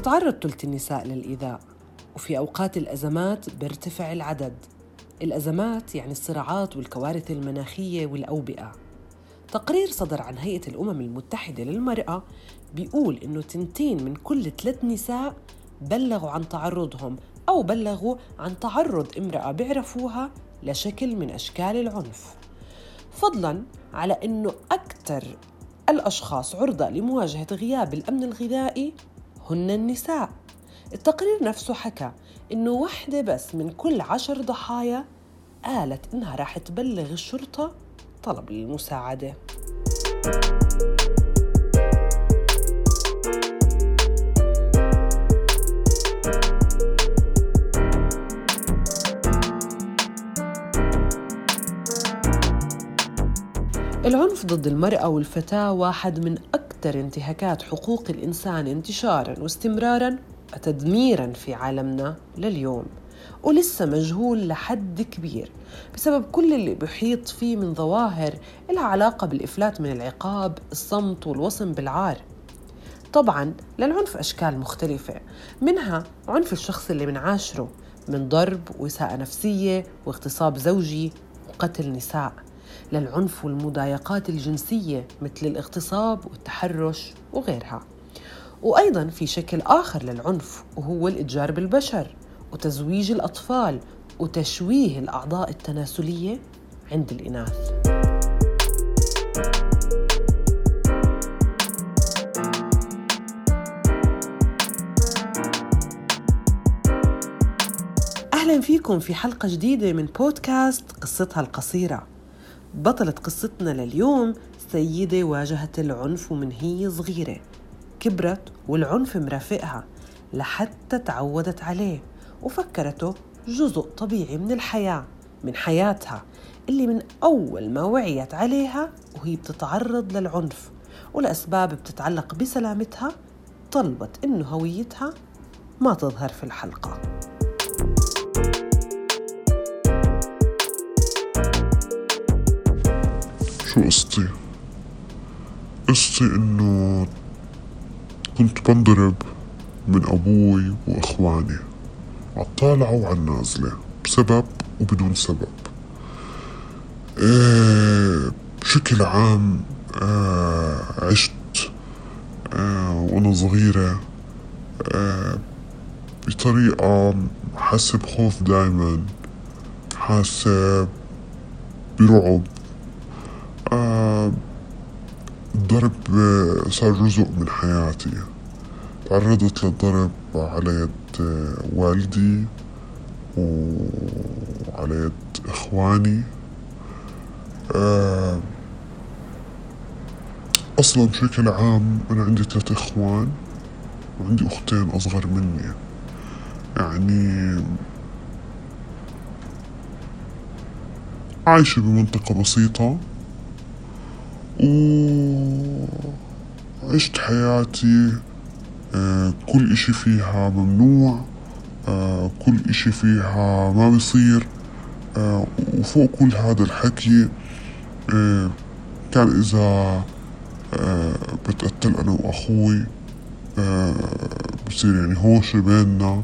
بتتعرض ثلث النساء للإيذاء، وفي أوقات الأزمات بيرتفع العدد. الأزمات يعني الصراعات والكوارث المناخية والأوبئة. تقرير صدر عن هيئة الأمم المتحدة للمرأة بيقول إنه 2 من كل 3 نساء بلغوا عن تعرضهم أو بلغوا عن تعرض امرأة بيعرفوها لشكل من أشكال العنف، فضلاً على إنه أكثر الأشخاص عرضة لمواجهة غياب الأمن الغذائي هن النساء. التقرير نفسه حكى إنه 1 بس من كل 10 ضحايا قالت إنها راح تبلغ الشرطة طلب المساعدة. العنف ضد المرأة والفتاة واحد من أكثر انتهاكات حقوق الإنسان انتشاراً واستمراراً وتدميراً في عالمنا لليوم، ولسه مجهول لحد كبير بسبب كل اللي بيحيط فيه من ظواهر لها علاقة بالإفلات من العقاب، الصمت والوصم بالعار. طبعاً للعنف أشكال مختلفة، منها عنف الشخص اللي بنعاشره من ضرب وإساءة نفسية واغتصاب زوجي وقتل نساء، للعنف والمضايقات الجنسية مثل الاغتصاب والتحرش وغيرها. وأيضاً في شكل آخر للعنف وهو الإتجار بالبشر وتزويج الأطفال وتشويه الأعضاء التناسلية عند الإناث. أهلاً فيكم في حلقة جديدة من بودكاست قصتها القصيرة. بطلة قصتنا لليوم سيدة واجهت العنف ومن هي صغيرة، كبرت والعنف مرافقها لحتى تعودت عليه وفكرته جزء طبيعي من الحياة، من حياتها اللي من أول ما وعيت عليها وهي بتتعرض للعنف ولأسباب بتتعلق بسلامتها، طلبت إنه هويتها ما تظهر في الحلقة. شو قصتي إنه كنت بنضرب من أبوي وإخواني عالطالعة وعالنازلة بسبب وبدون سبب. بشكل عام عشت وأنا صغيرة بطريقة حاسة بخوف دايما، حاسة برعب. الضرب صار جزء من حياتي. تعرضت للضرب على يد والدي وعلى يد إخواني. أصلا بشكل عام أنا عندي 3 إخوان وعندي أختين أصغر مني، يعني عايشة بمنطقة بسيطة وعشت حياتي كل إشي فيها ممنوع، كل إشي فيها ما بيصير. وفوق كل هذا الحكي كان إذا بتقتل أنا وأخوي بصير يعني هوشة بيننا،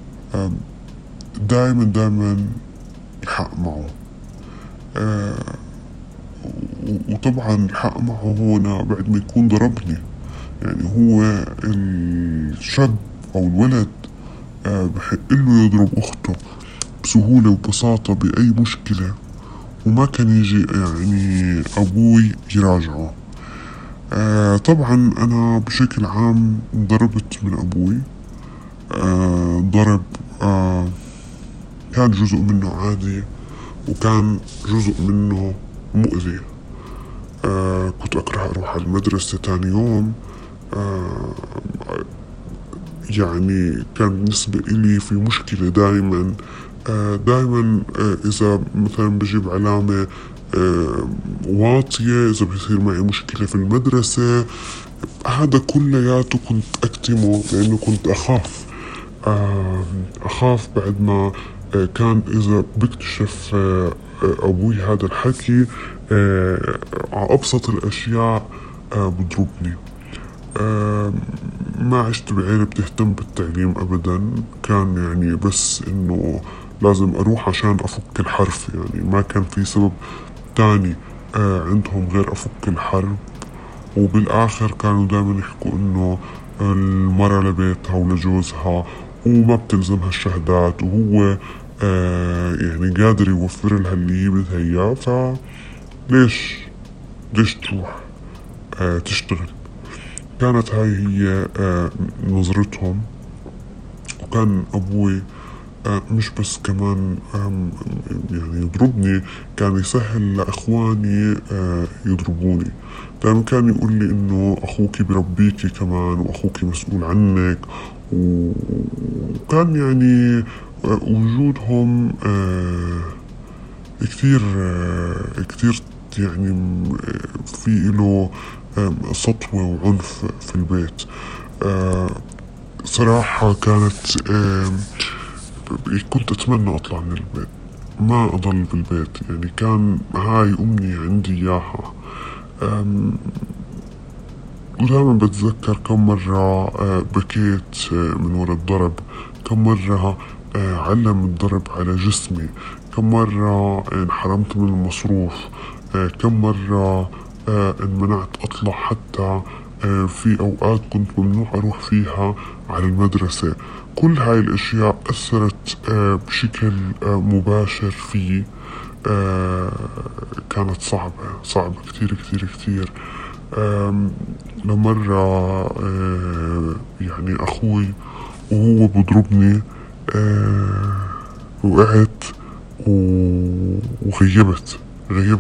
دايما الحق معه. وطبعا الحق معه هنا بعد ما يكون ضربني، يعني هو الشاب أو الولد بحق له يضرب أخته بسهولة وبساطة بأي مشكلة، وما كان يجي يعني أبوي يراجعه. طبعا أنا بشكل عام ضربت من أبوي. ضرب كان جزء منه عادي وكان جزء منه مؤذي. كنت أكره أروح على المدرسة تاني يوم. يعني كان بالنسبة إلي في مشكلة دائما إذا مثلا بجيب علامة واطية، إذا بيصير معي مشكلة في المدرسة، هذا كلياته كنت أكتمه لأنه كنت أخاف بعد ما كان إذا بكتشف أبوي هذا الحكي على أبسط الأشياء بضربني. ما عشت بعيلة بتهتم بالتعليم أبدا. كان يعني بس إنه لازم أروح عشان أفك الحرف، يعني ما كان في سبب تاني عندهم غير أفك الحرب. وبالآخر كانوا دائما يحكوا إنه المرأة لبيتها ولجوزها وما بتلزمها الشهادات، وهو يعني قادر يوفر لها اللي هي بدها إياه، فليش تروح تشتغل. كانت هاي هي نظرتهم. وكان أبوي مش بس كمان يعني يضربني، كان يسهل لإخواني يضربوني. دائما كان يقول لي إنه أخوك بربيكي كمان، وأخوك مسؤول عنك. وكان يعني وجودهم كتير يعني في له سطوة وعنف في البيت. صراحة كانت كنت أتمنى أطلع من البيت، ما أضل بالبيت. يعني كان هاي أمنية عندي إياها. ودائما بتذكر كم مرة بكيت من وراء الضرب، كم مرة علم الضرب على جسمي، كم مرة انحرمت من المصروف، كم مرة انمنعت أطلع. حتى في أوقات كنت ممنوع أروح فيها على المدرسة. كل هاي الأشياء أثرت بشكل مباشر في كانت صعبة كتير. لمرة يعني أخوي وهو بضربني وقعت وغيبت يعني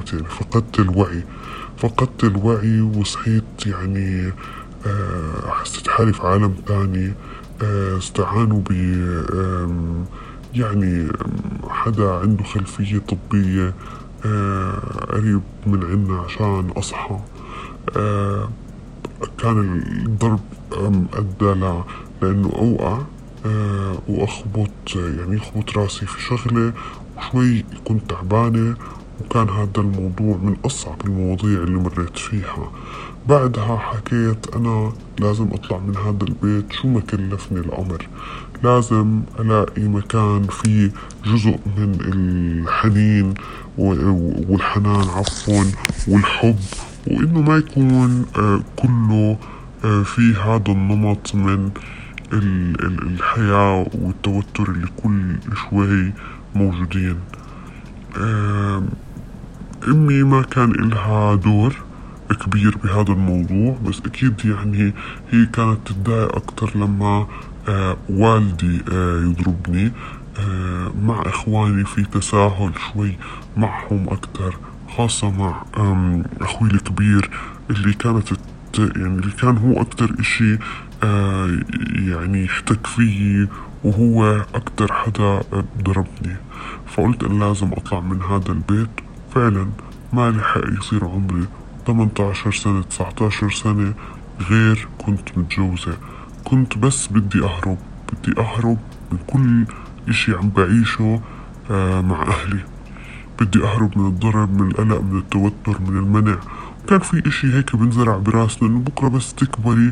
فقدت الوعي وصحيت. يعني حسيت حالي في عالم تاني. استعانوا ب يعني حدا عنده خلفية طبية قريب من عنا عشان أصحى. كان الضرب أدى لأنه أوقع وأخبط، يعني يخبط راسي في شغلة، وشوي كنت تعبانة. وكان هذا الموضوع من أصعب المواضيع اللي مريت فيها. بعدها حكيت أنا لازم أطلع من هذا البيت، شو ما كلفني الأمر. لازم ألاقي مكان فيه جزء من الحنين والحنان والحب، وإنه ما يكون كله في هذا النمط من الحياة والتوتر اللي كل شوي موجودين. أمي ما كان إلها دور كبير بهذا الموضوع، بس أكيد يعني هي كانت تتضايق أكتر لما والدي يضربني. مع إخواني في تساهل شوي معهم أكتر، خاصة مع أخوي الكبير اللي اللي كان هو أكتر إشي يعني يحتك فيه، وهو أكتر حدا ضربني. فقلت أن لازم أطلع من هذا البيت. فعلا ما لحق يصير عمري 18 سنة 19 سنة غير كنت متجوزة. كنت بس بدي أهرب من كل إشي عم بعيشه مع أهلي. بدي أهرب من الضرب، من القلق، من التوتر، من المنع. كان في إشي هيك بنزرع براسنا إنه بكرة بس تكبري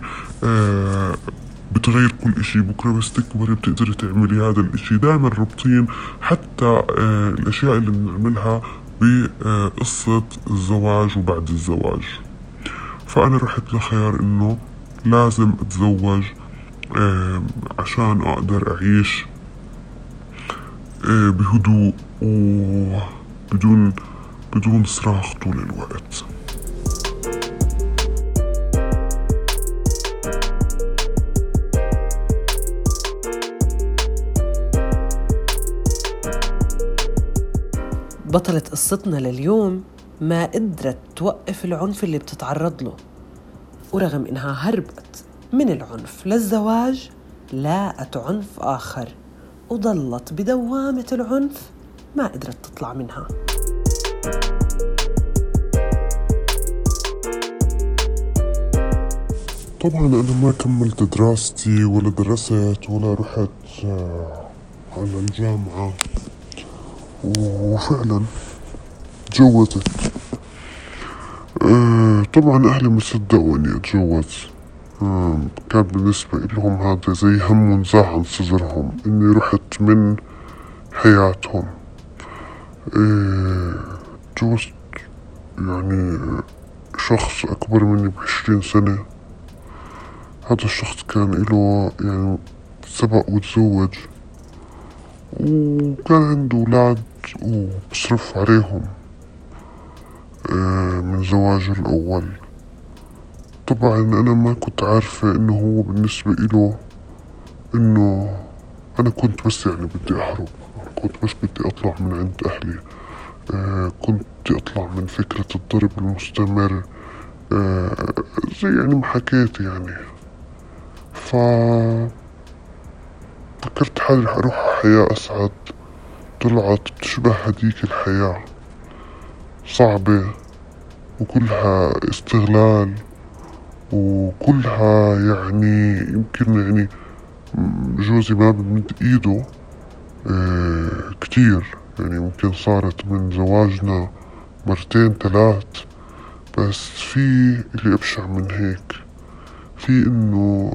بتغير كل إشي، بكرة بس تكبري بتقدري تعملي هذا الإشي. دائما ربطين حتى الأشياء اللي بنعملها بقصة الزواج وبعد الزواج. فأنا رحت لخيار إنه لازم أتزوج عشان أقدر أعيش بهدوء بدون صراخ طول الوقت. بطلة قصتنا لليوم ما قدرت توقف العنف اللي بتتعرض له، ورغم إنها هربت من العنف للزواج لاقت عنف آخر وضلت بدوامة العنف ما قدرت تطلع منها. طبعا أنا ما كملت دراستي ولا درست ولا رحت على الجامعة، وفعلا تجوزت. طبعا أهلي ما صدقوا إني أتجوز، كان بالنسبة لهم هذا زي هم ونزاع عن صدرهم إني رحت من حياتهم. جوزت يعني شخص أكبر مني ب20 سنة. هذا الشخص كان له يعني سبق وتزوج وكان عنده أولاد وبصرف عليهم من زواجه الأول. طبعا أنا ما كنت عارفة إنه هو بالنسبة إله إنه أنا كنت بس يعني بدي أهرب، كنت بس بدي أطلع من عند أهلي. كنت بدي أطلع من فكرة الضرب المستمر زي يعني ما حكيت يعني. فكرت حالي رح أروح على حياة أسعد، طلعت بتشبه هديك الحياة صعبة وكلها استغلال وكلها يعني يمكن يعني جوزي ما بمد ايده كتير، يعني ممكن صارت من زواجنا 2 3 بس في اللي أبشع من هيك، في إنه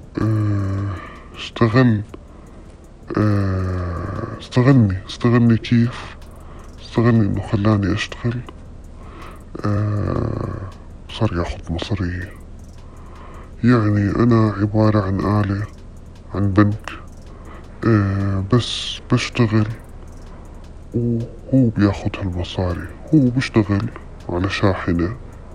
استغلني كيف استغلني إنه خلاني أشتغل. صار ياخد مصاري، يعني أنا عبارة عن آلة، عن بنك، بس بشتغل وهو بياخد هالمصاري. هو بيشتغل على شاحنة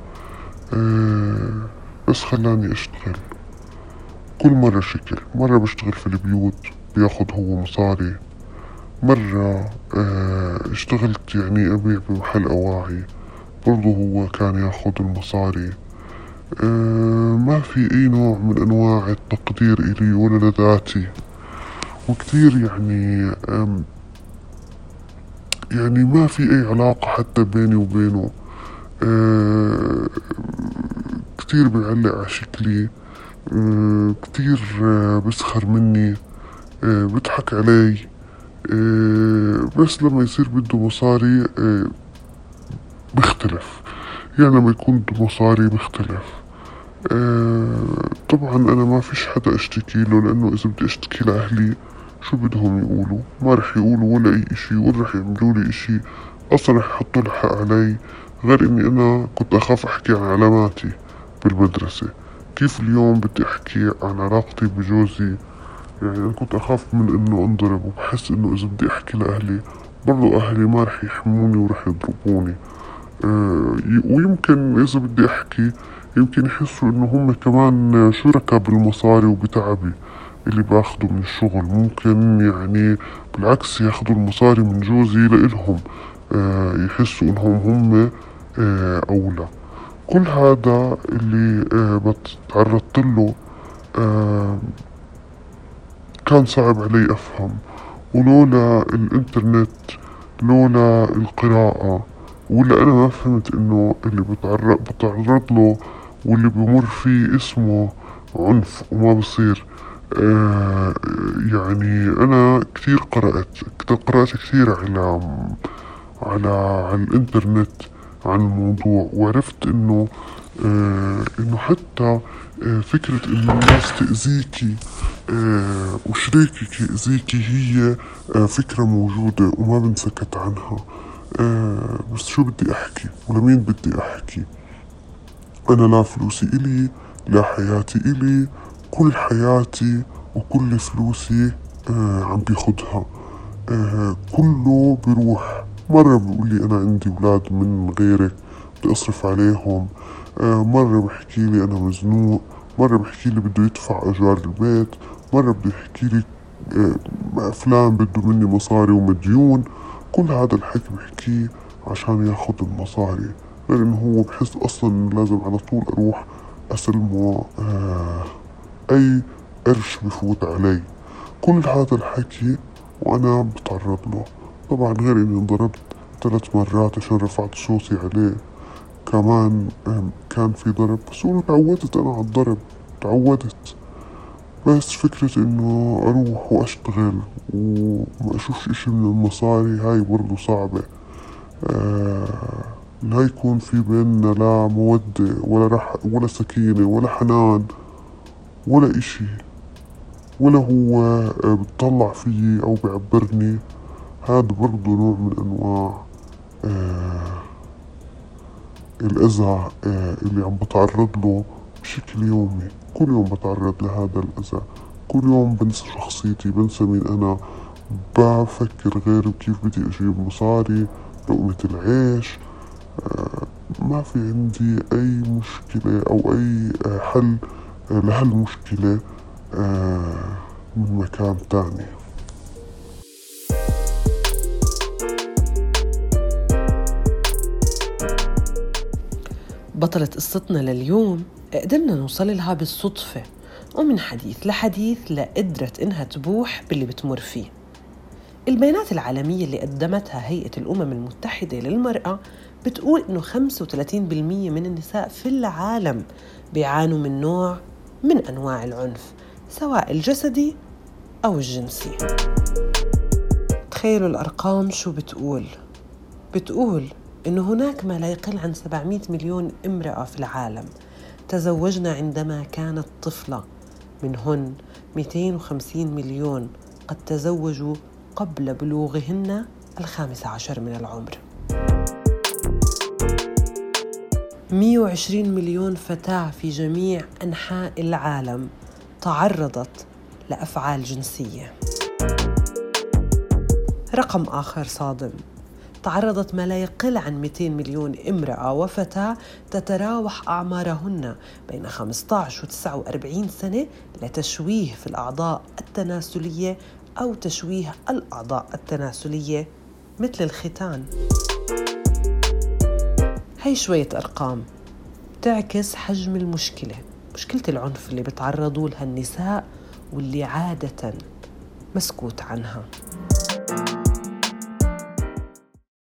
بس خلاني أشتغل كل مرة شكل. مرة بشتغل في البيوت بياخد هو مصاري، مرة اشتغلت يعني أبيع بمحل أواعي برضو هو كان ياخد المصاري. ما في أي نوع من أنواع التقدير إلي ولا لذاتي، وكتير يعني ما في أي علاقة حتى بيني وبينه. كتير بيعلق على شكلي، كتير بسخر مني، بضحك علي. بس لما يصير بده مصاري بيختلف، يعني لما يكون بده مصاري بيختلف. طبعا أنا ما فيش حدا أشتكي له، لأنه إذا بدي أشتكي لأهلي شو بدهم يقولوا؟ ما رح يقولوا ولا أي إشي، ولا رح يعملوا لي إشي، أصلا رح يحطوا الحق علي. غير إني أنا كنت أخاف أحكي عن علاماتي بالمدرسة. كيف اليوم بدي أحكي عن علاقتي بجوزي؟ يعني أنا كنت أخاف من إنه أنضرب، وبحس إنه إذا بدي أحكي لأهلي برضو أهلي ما رح يحموني ورح يضربوني. ويمكن إذا بدي أحكي يمكن يحسوا إنه هم كمان شركاء بالمصاري وبتعبي اللي باخده من الشغل. ممكن يعني بالعكس ياخدوا المصاري من جوزي لإلهم، يحسوا إنهم هم أولى. كل هذا اللي بتعرضت له كان صعب علي أفهم، ولولا الإنترنت، لولا القراءة، ولا أنا ما فهمت إنه اللي بتعرض له واللي بمر فيه اسمه عنف وما بصير. يعني أنا كثير قرأت كثير على الإنترنت عن الموضوع، وعرفت إنه حتى فكرة إنه الناس تأذيكي وشريكك يأذيكي هي فكرة موجودة وما بنسكت عنها. بس شو بدي أحكي ولمين بدي أحكي؟ أنا لا فلوسي إلي، لا حياتي إلي، كل حياتي وكل فلوسي عم بيخدها. كله بيروح. مرة بيقول لي أنا عندي أولاد من غيرك بدي أصرف عليهم، مرة بحكي لي أنا مزنوق، مرة بحكي لي بده يدفع أجار البيت، مرة بده يحكي لي فلان بده مني مصاري ومديون. كل هذا الحكي بحكيه عشان ياخد المصاري، غير إنه هو بحس أصلا إنه لازم على طول أروح أسلمه أي قرش بفوت علي. كل هذا الحكي وأنا بتعرض له. طبعا غير إني انضربت 3 مرات عشان رفعت صوتي عليه، كمان كان في ضرب، بس أنا تعودت أنا على الضرب، تعودت. بس فكرة إنه أروح وأشتغل وما أشوفش إشي من المصاري هاي برضو صعبة. لا يكون في بيننا لا مودة ولا سكينة ولا حنان ولا إشي، ولا هو بتطلع فيي أو بيعبرني. هذا برضو نوع من أنواع الأذى اللي عم بتعرض له بشكل يومي. كل يوم بتعرض لهذا الأذى، كل يوم بنسى شخصيتي، بنسى مين أنا، بفكر غير بكيف بدي أجيب مصاري لقمة العيش. ما في عندي أي مشكلة أو أي حل لهالمشكلة من مكان تاني. بطلة قصتنا لليوم قدرنا نوصل لها بالصدفة، ومن حديث لحديث لقدرت إنها تبوح باللي بتمر فيه. البيانات العالمية اللي قدمتها هيئة الأمم المتحدة للمرأة بتقول إنه 35% من النساء في العالم بيعانوا من نوع من أنواع العنف، سواء الجسدي أو الجنسي. تخيلوا الأرقام شو بتقول إنه هناك ما لا يقل عن 700 مليون امرأة في العالم تزوجن عندما كانت طفلة، منهن 250 مليون قد تزوجوا قبل بلوغهن 15 من العمر. 120 مليون فتاة في جميع أنحاء العالم تعرضت لأفعال جنسية. رقم آخر صادم، تعرضت ما لا يقل عن 200 مليون امرأة وفتاة تتراوح أعمارهن بين 15 و 49 سنة لتشويه في الأعضاء التناسلية أو تشويه الأعضاء التناسلية مثل الختان. هاي شوية أرقام تعكس حجم المشكلة، مشكلة العنف اللي بتعرضوا لها النساء واللي عادة مسكوت عنها.